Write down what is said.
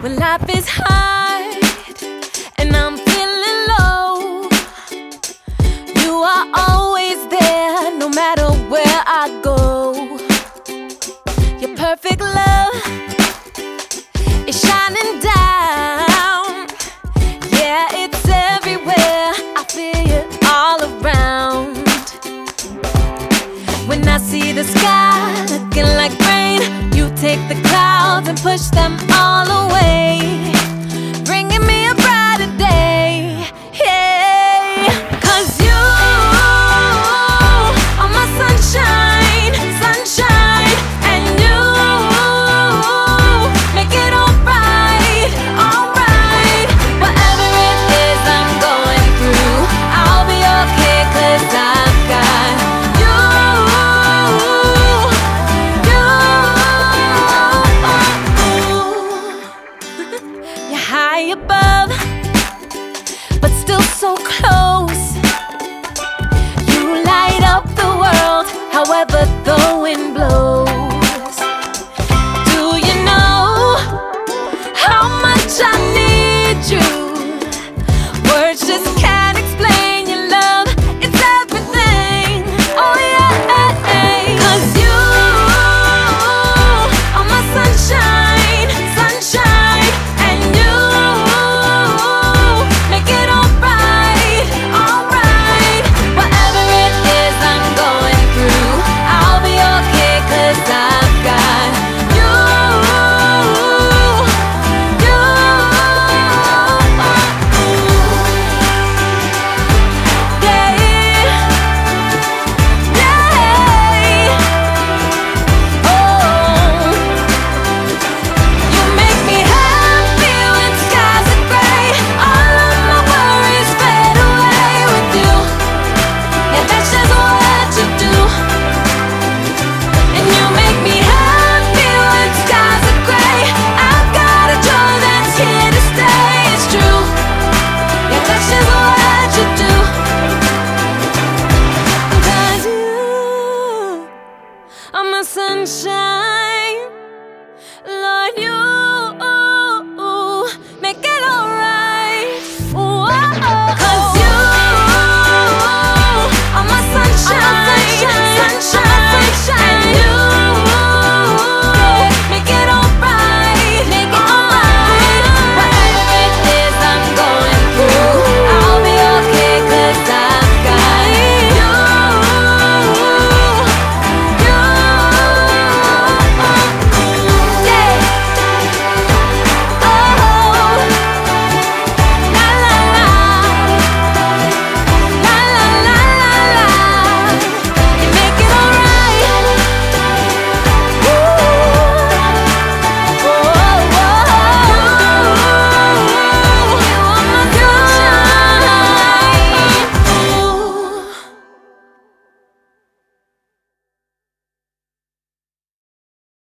When life is hard and I'm feeling low, you are always there no matter where I go. Your perfect love is shining down. Yeah, it's everywhere. I feel it all around. When I see the sky looking like rain, you take the clouds and push them all away, bringing me a brighter day. Hey, 'cause you are my sunshine, sunshine, and you make it alright, alright. Whatever it is I'm going through, I'll be okay 'cause I've got you, You're high above, but still so close. You light up the world, however the wind blows.